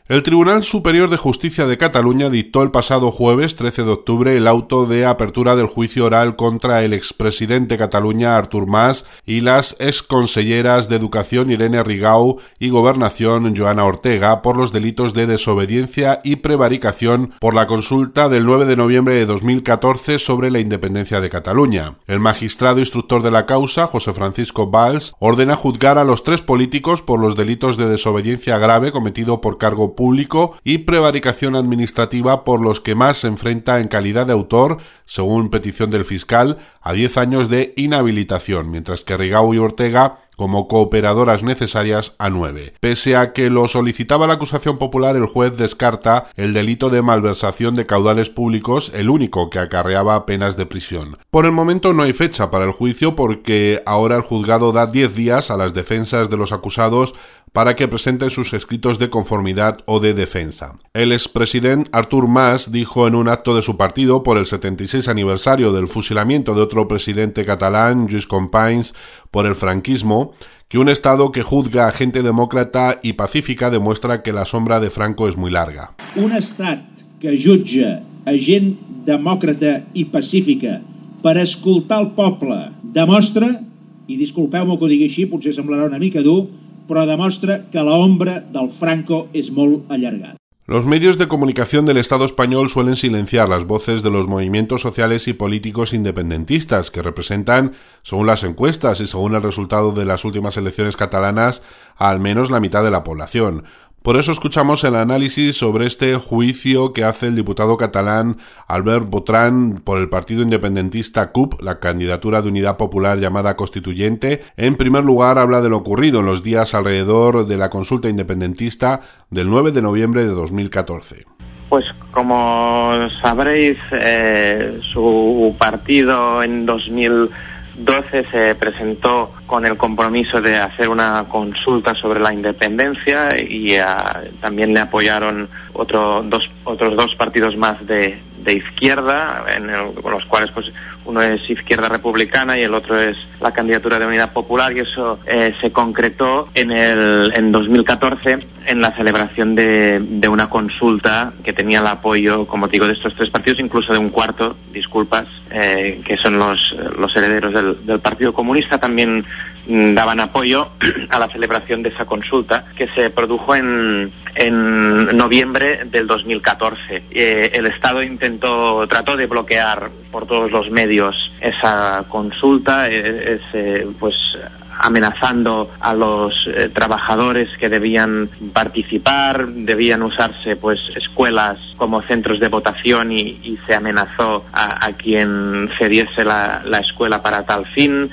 El Tribunal Superior de Justicia de Cataluña dictó el pasado jueves 13 de octubre el auto de apertura del juicio oral contra el expresidente de Cataluña Artur Mas y las exconselleras de Educación Irene Rigau y Gobernación Joana Ortega por los delitos de desobediencia y prevaricación por la consulta del 9 de noviembre de 2014 sobre la independencia de Cataluña. El magistrado instructor de la causa, José Francisco Valls, ordena juzgar a los tres políticos por los delitos de desobediencia grave cometido por cargo público y prevaricación administrativa por los que Mas se enfrenta en calidad de autor, según petición del fiscal, a 10 años de inhabilitación, mientras que Rigau y Ortega como cooperadoras necesarias a 9. Pese a que lo solicitaba la acusación popular, el juez descarta el delito de malversación de caudales públicos, el único que acarreaba penas de prisión. Por el momento no hay fecha para el juicio porque ahora el juzgado da 10 días a las defensas de los acusados para que presenten sus escritos de conformidad o de defensa. El expresidente Artur Mas dijo en un acto de su partido por el 76 aniversario del fusilamiento de otro presidente catalán, Lluís Companys, por el franquismo, que un Estado que juzga a gente demòcrata i pacífica demuestra que la sombra de Franco és muy larga. Un Estat que jutja a gent demòcrata i pacífica per escoltar el poble demostra, i disculpeu-me que ho digui així, potser semblarà una mica dur, però demostra que l'ombra del Franco és molt allargada. Los medios de comunicación del Estado español suelen silenciar las voces de los movimientos sociales y políticos independentistas que representan, según las encuestas y según el resultado de las últimas elecciones catalanas, a al menos la mitad de la población. Por eso escuchamos el análisis sobre este juicio que hace el diputado catalán Albert Botran por el partido independentista CUP, la candidatura de Unidad Popular llamada Constituyente. En primer lugar, habla de lo ocurrido en los días alrededor de la consulta independentista del 9 de noviembre de 2014. Pues como sabréis, su partido en 2012 se presentó con el compromiso de hacer una consulta sobre la independencia y también le apoyaron otros dos partidos más de izquierda, con los cuales pues uno es Izquierda Republicana y el otro es la candidatura de Unidad Popular, y eso se concretó en 2014 en la celebración de una consulta que tenía el apoyo, como digo, de estos tres partidos, incluso de un cuarto, que son los herederos del Partido Comunista. También daban apoyo a la celebración de esa consulta que se produjo en noviembre del 2014. El Estado trató de bloquear por todos los medios esa consulta, amenazando a los trabajadores que debían participar. Debían usarse pues escuelas como centros de votación y se amenazó a quien cediese la escuela para tal fin.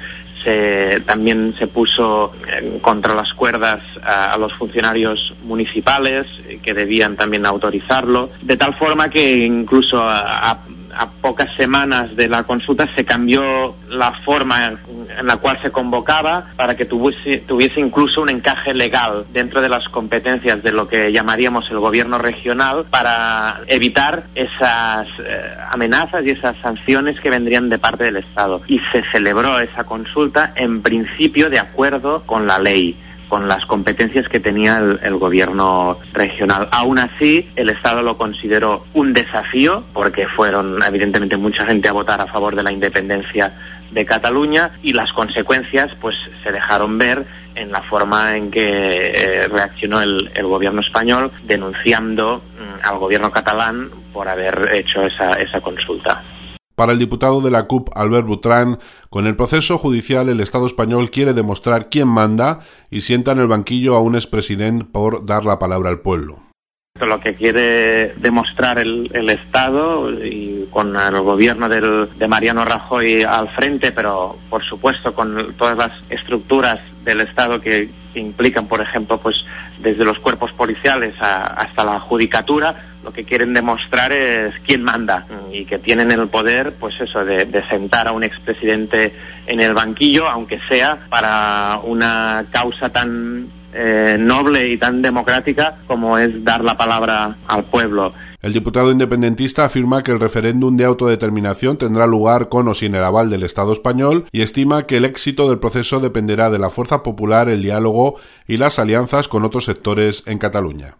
También se puso contra las cuerdas a los funcionarios municipales que debían también autorizarlo, de tal forma que incluso a pocas semanas de la consulta se cambió la forma en la cual se convocaba para que tuviese incluso un encaje legal dentro de las competencias de lo que llamaríamos el gobierno regional, para evitar esas amenazas y esas sanciones que vendrían de parte del Estado. Y se celebró esa consulta en principio de acuerdo con la ley, con las competencias que tenía el gobierno regional. Aún así, el Estado lo consideró un desafío, porque fueron evidentemente mucha gente a votar a favor de la independencia de Cataluña, y las consecuencias pues se dejaron ver en la forma en que reaccionó el gobierno español, denunciando al gobierno catalán por haber hecho esa consulta. Para el diputado de la CUP, Albert Botran, con el proceso judicial el Estado español quiere demostrar quién manda y sienta en el banquillo a un expresidente por dar la palabra al pueblo. Lo que quiere demostrar el Estado, y con el gobierno de Mariano Rajoy al frente, pero por supuesto con todas las estructuras del Estado que implican, por ejemplo, pues desde los cuerpos policiales hasta la judicatura, lo que quieren demostrar es quién manda, y que tienen el poder, pues eso, de sentar a un expresidente en el banquillo, aunque sea para una causa tan noble y tan democrática como es dar la palabra al pueblo. El diputado independentista afirma que el referéndum de autodeterminación tendrá lugar con o sin el aval del Estado español y estima que el éxito del proceso dependerá de la fuerza popular, el diálogo y las alianzas con otros sectores en Cataluña.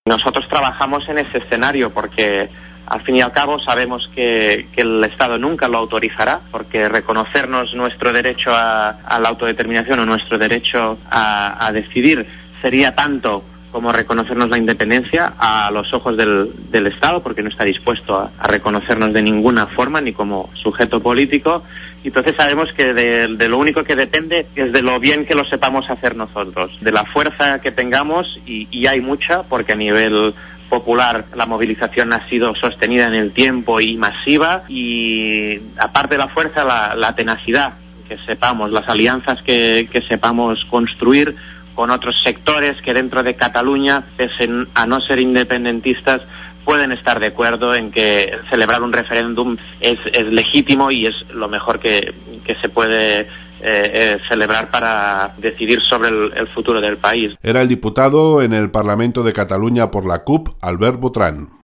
Nosotros trabajamos en ese escenario porque al fin y al cabo sabemos que el Estado nunca lo autorizará, porque reconocernos nuestro derecho a la autodeterminación o nuestro derecho a decidir sería tanto como reconocernos la independencia a los ojos del Estado, porque no está dispuesto a reconocernos de ninguna forma, ni como sujeto político. Y entonces sabemos que de lo único que depende es de lo bien que lo sepamos hacer nosotros, de la fuerza que tengamos, y hay mucha, porque a nivel popular la movilización ha sido sostenida en el tiempo y masiva, y aparte de la fuerza, la tenacidad, que sepamos, las alianzas que sepamos construir con otros sectores que dentro de Cataluña, pese a no ser independentistas, pueden estar de acuerdo en que celebrar un referéndum es legítimo y es lo mejor que se puede celebrar para decidir sobre el futuro del país. Era el diputado en el Parlamento de Cataluña por la CUP, Albert Botran.